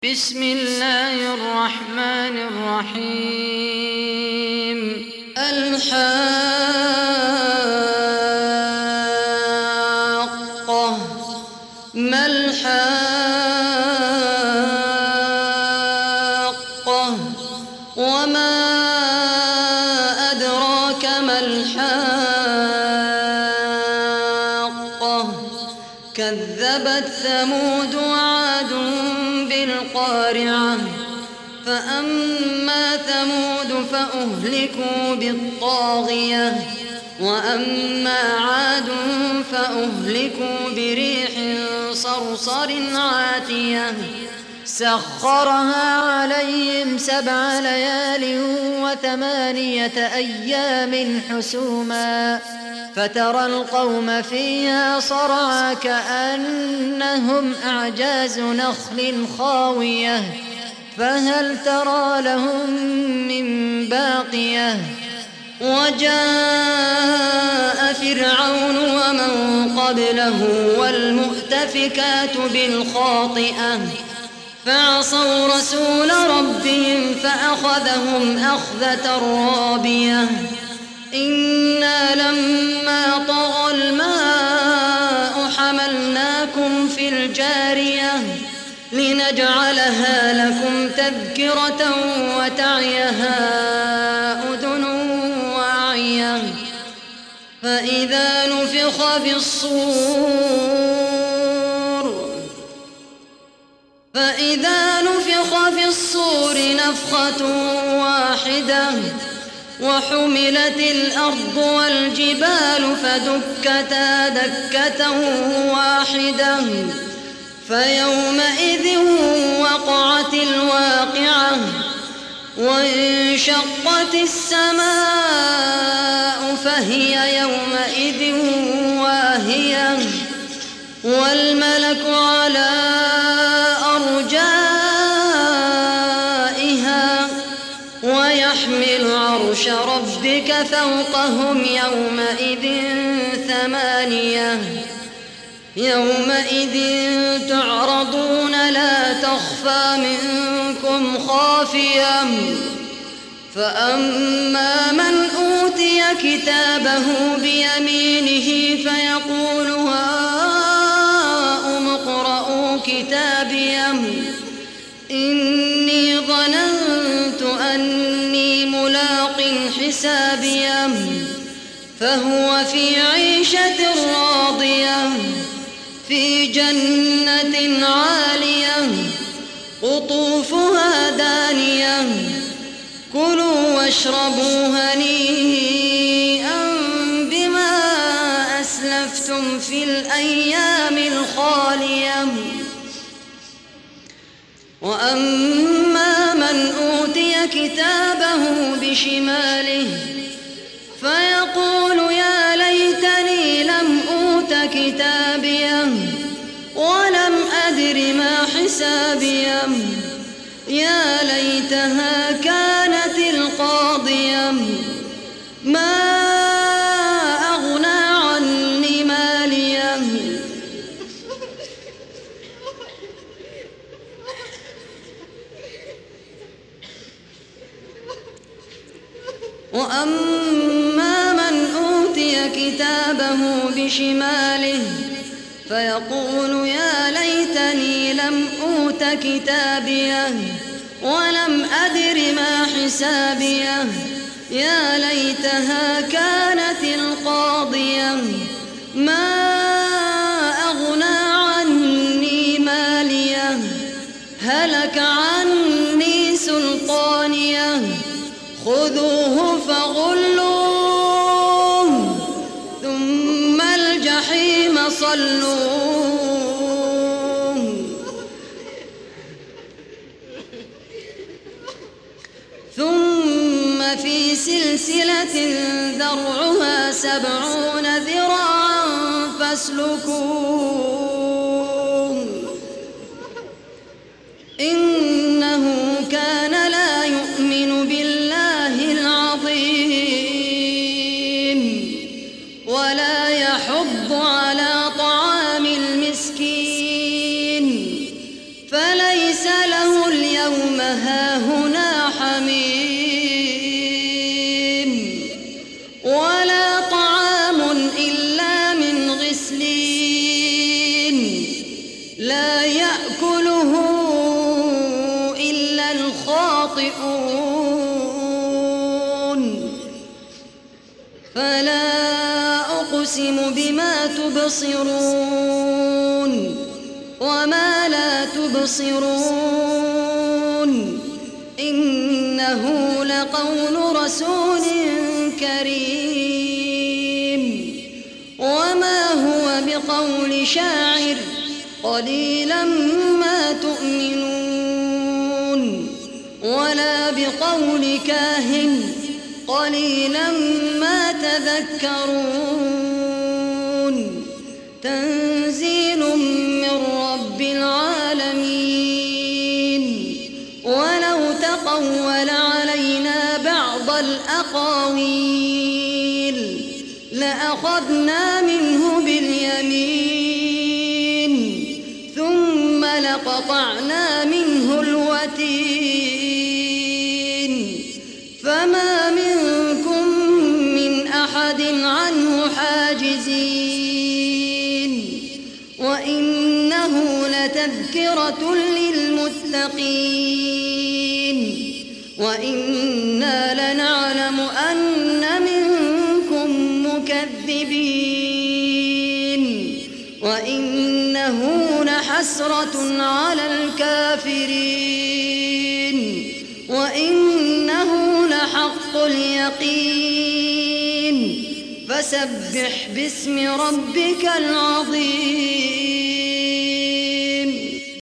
بسم الله الرحمن الرحيم. الحاقة ما الحاقة وما أدراك ما الحاقة كذبت ثمود وعاد بالقارعة فأما ثمود فأهلكوا بالطاغية وأما عاد فأهلكوا بريح صرصر عاتية سخرها عليهم 7 ليال و8 أيام حسوما فترى القوم فيها صرعى كأنهم أعجاز نخل خاوية فهل ترى لهم من باقية وجاء فرعون ومن قبله والمؤتفكات بالخاطئة فعصوا رسول ربهم فأخذهم أخذة رابية إنا لما طغى الماء حملناكم في الجارية لنجعلها لكم تذكرة وتعيها أذن واعية فإذا نفخ في الصور نفخة واحدة وحملت الأرض والجبال فدكتا دكة واحدة فيومئذ وقعت الواقعة وانشقت السماء فهي يومئذ واهية والملك على أرجائها ويحمل عرش ربك فوقهم يومئذ تعرضون لا تخفى منكم خافية فأما من أوتي كتابه بيمينه فيقول هاؤم اقرءوا كتابيه إني ظننت أني ملاق حسابيه فهو في عيشة راضية في جنة عالية قطوفها دانية كلوا واشربوا هنيئا بما أسلفتم في الأيام الخالية وأما من أوتي كتابه بشماله فيقول يا ليتني لم أوت كتابيه ولم أدر ما حسابيه يا ليتها كانت القاضية ما أغنى عني ماليه وأما من أوتي كتابه بشماله فيقول يا ليتني لم أوت كتابيه ولم أدر ما حسابيه يا ليتها كانت القاضية ما أغنى عني ماليه هلك عني سلطانيه خذوه فغلوه ثم الجحيم صلوه ثم في سلسلة ذرعها 70 ذراعا فاسلكوه إنه كان لا يؤمن بالله العظيم ولا يحض على طعام المسكين فليس له أقسم بما تبصرون وما لا تبصرون إنه لقول رسول كريم وما هو بقول شاعر قليلا ما تؤمنون ولا بقول كاهن قليلا ما تذكرون تنزيل من رب العالمين ولو تقول علينا بعض الأقاويل لأخذنا منه باليمين ثم لقطعنا منه الوتين فما منكم من أحد عنه حاجزين وإنه لتذكرة للمتقين وإنا لنعلم أن منكم مكذبين وإنه لحسرة على الكافرين وإنه لحق اليقين فسبح باسم ربك العظيم.